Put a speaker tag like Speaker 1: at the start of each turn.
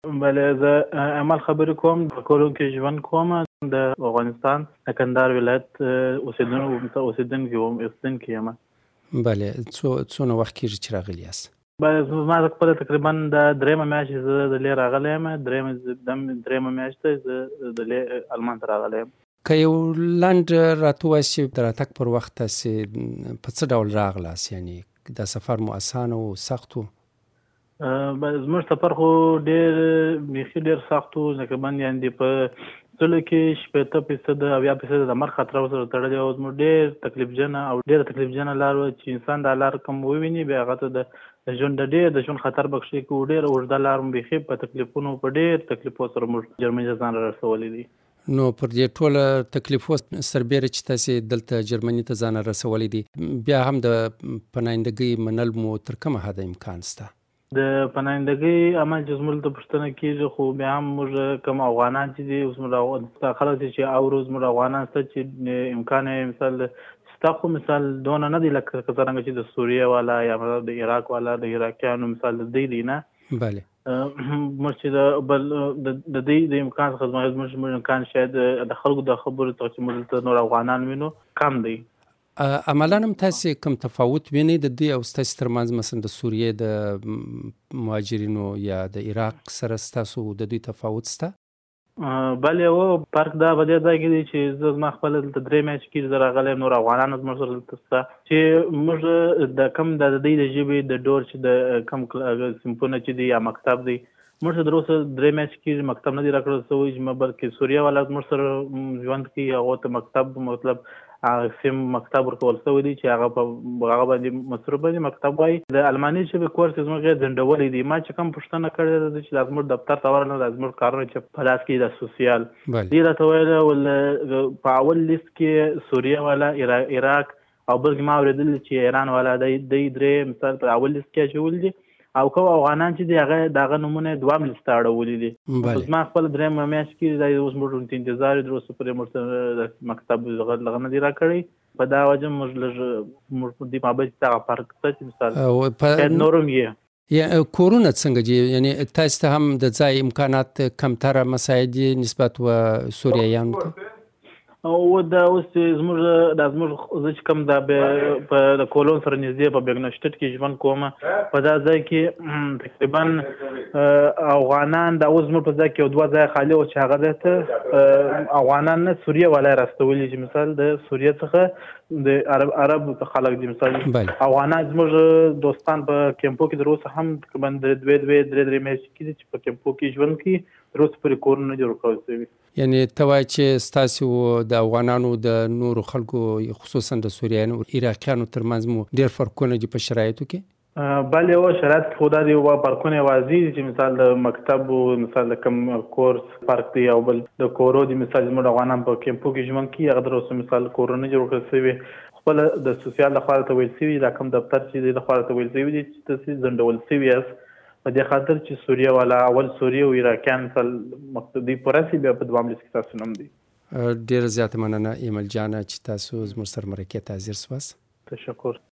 Speaker 1: بله زه امل خبرې کوم، په کورون کې ژوند کوم، د افغانستان د کندهار ولایت اوسېدونکی یم.
Speaker 2: بله څونه وخت کېږي چې راغلي یاست؟
Speaker 1: زما خپله تقریبا د درېیمه میاشت چې زه د لې راغلی یم، درېیمه میاشت ده زه د لې المان ته راغلی یم.
Speaker 2: که یو لنډ راته ووایاست چې د راتګ پر وخت تاسې په څه ډول راغلاست؟ یعنې دا سفر مو اسانه و سخت و؟
Speaker 1: زموږ سفر خو بیخي ډېر سخت و، تقریبا یعنې په سلو کې 80% 80% د مرګ خطره ورسره تړلې وه. زموږ ډېره تکلیفجنه لار وه چې انسان دا لار کوم وویني بیا هغه ته د ژوند خطر پکښې کې و. ډېره اوږده لار مو بیخي په ډېر تکلیفو سره موږ جرمني ته ځان را رسولی دی.
Speaker 2: نو پر دې ټوله تکلیفو سربیره چې تاسې دلته جرمني ته ځان رسولی دی، بیا هم د پناهندګۍ منل مو تر کومه حده امکان شته؟
Speaker 1: د پناهندګۍ عمل چې زموږ ته پوښتنه کېږي، خو بیا هم موږ کوم افغانان چې دي، اوس موږ خلک دي چې اورو زموږ افغانان شته چې امکان یې مثال شته، خو مثال دونه نه دی لکه څرنګه چې د سوریې والا یا د عراق والا د عراقیانو مثال د دوی دی نه.
Speaker 2: بله
Speaker 1: موږ چې د دوی د امکان څخه زموږ امکان شاید د خلکو د خبرو څخه چې موږ دلته نور افغانان وینو کم دی.
Speaker 2: عملاً هم تاسې کوم تفاوت وینئ د دوی او ستاسې ترمنځ، مثلا د سوریې د مهاجرینو یا د عراق سره ستاسو د دوی تفاوت شته؟
Speaker 1: بلې و فرق دا په دې ځای کې دی چې زه زما خپله دلته 3 میاشتې کېږي زه راغلی یم، نور افغانان زموږ سره دلته شته چې موږ د کوم د دوی د ژبې د ډور چې د کوم صنفونه چې دي یا مکتب دی، موږ ته تر اوسه 3 میاشتې کېږي مکتب نه دی راکړل شوی، بلکې سوریه والا زموږ سره ژوند کوي، هغو ته مکتب مطلب سیم مکتب ورکول شوی دی چې هغه باندې مصروف باندې مکتب وایي. د الماني ژبې کورس یې زموږ ځنډولی دی. ما چې کوم پوښتنه کړې ده چې دا زموږ دفتر ته ورغلم، دا زموږ کارونه چې په لاس کې د سوسیال دې راته ویله په اول لیست کې سوریه والا، عراق او بلکې ما اورېدلي چې ایران والا دی 3 مثال په اول لیست کې اچولي دي، او کوم افغانان چې دي هغه د هغه نومونه 2 لیست ته اړولي دي. زما خپل 3 میاشت کې دا اوس موږ انتظار در اوسه پورې موږ مکتب لغه نه دی راکړی. په دا وجه موږ لږ دې مابین کې هغه فرق شته چې مثال نورم یې
Speaker 2: کورونه څنګه دي؟ یعنې تاسو ته هم د ځای امکانات کمتره مساعد دي نسبت و سوریایانو ته؟
Speaker 1: او دا اوس زموږ زه چې کوم د کولون سره نږدې په بیګنشټټ کې ژوند کوم، په دا ځای کې تقریبا افغانان دا اوس زموږ په ځای کې 2 ځای خالي و چې هغه ځای ته افغانان نه سوریه والا راستولي چې مثال د سوریې څخه د عرب خلک دي، مثال افغانان زموږ دوستان په کیمپو کې تر اوسه هم تقریبا 2-3 میاشتې کېږي چې په کیمپو کې ژوند کوي، تر اوسه پورې کورونه نه جوړ کړل شوي.
Speaker 2: یعنې ته وایې چې ستاسې د افغانانو د نورو خلکو خصوصا د سوریانو عراقیانو ترمنځ مو ډېر فرقونه دي په شرایطو کې؟
Speaker 1: بله و شرایط خو دا دي فرقونه یوازې دي چې مثال د مکتب و مثال د کوم کورس فرق دی، او بل د کورو دي مثال زموږ افغانان په کیمپو کې ژوند کوي، هغه تر اوسه مثال کورونه نه جوړ کړل شوي. خپله د سوسیال لخوا ته ویل شوي دا کوم دفتر چې دی لخوا ته ویل شوي دي چې تاسې ځنډول شوي یاست په دې خاطر چې سوریه والا اول سوریه او عراقیان مثال مقصدي پوره شي، بیا په 2 لیست کې تاسو نوم دی.
Speaker 2: ډېره زیاته مننه ایمل جانه چې تاسو زموږ سره مرکې ته حاضر شواست.
Speaker 1: تشکر.